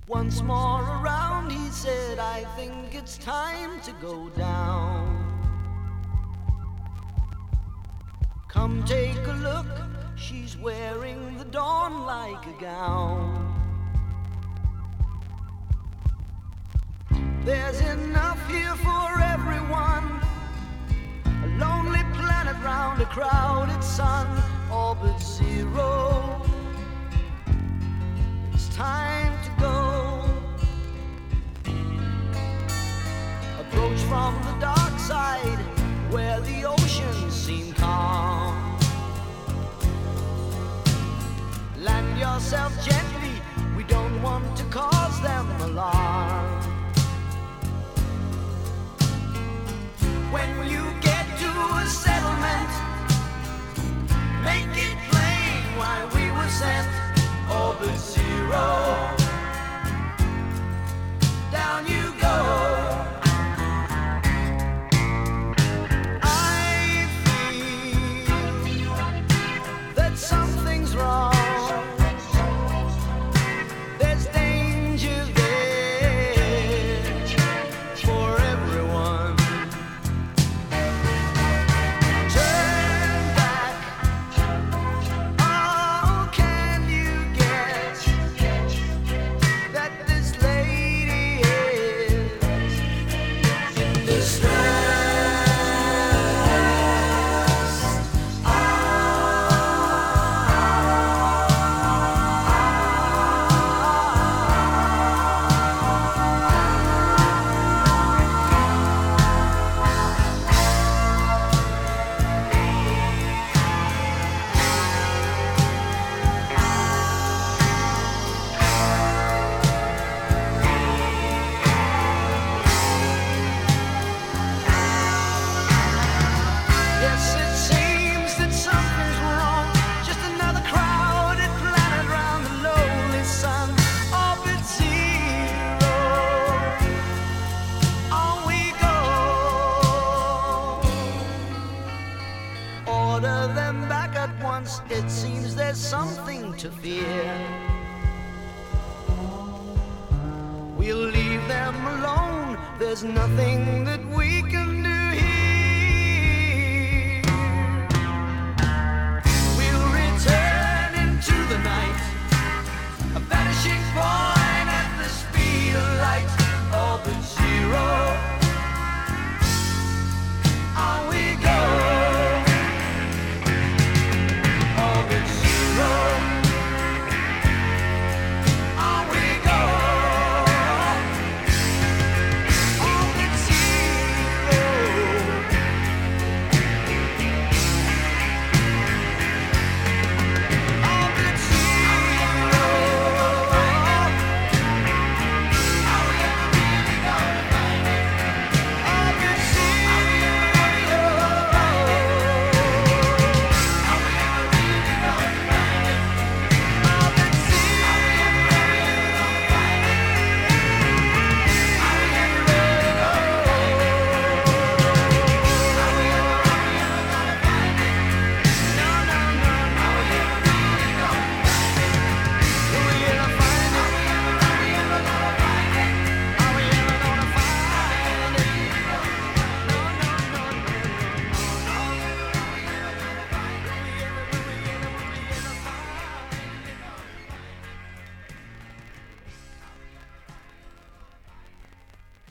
Once more around, he said, I think it's time to go down. Come take a look, she's wearing the dawn like a gown. There's enough here for everyone, a lonely planet round a crowded sun, orbit zero. It's time to go. Approach from the dark side, where the oceans seem calm. Land yourself gently, we don't want to cause them alarm. When you get to a settlement, make it plain why we were sent. Orbit zero, down you go. I feel that something's wrong. There's danger there for everyone. Turn back. Oh, can you guess that this lady is in distress? Yes, it seems that something's wrong. Just another crowded planet round the lonely sun. Orbit zero, on we go. Order them back at once. It seems there's something to fear. We'll leave them alone. There's nothing that we can do.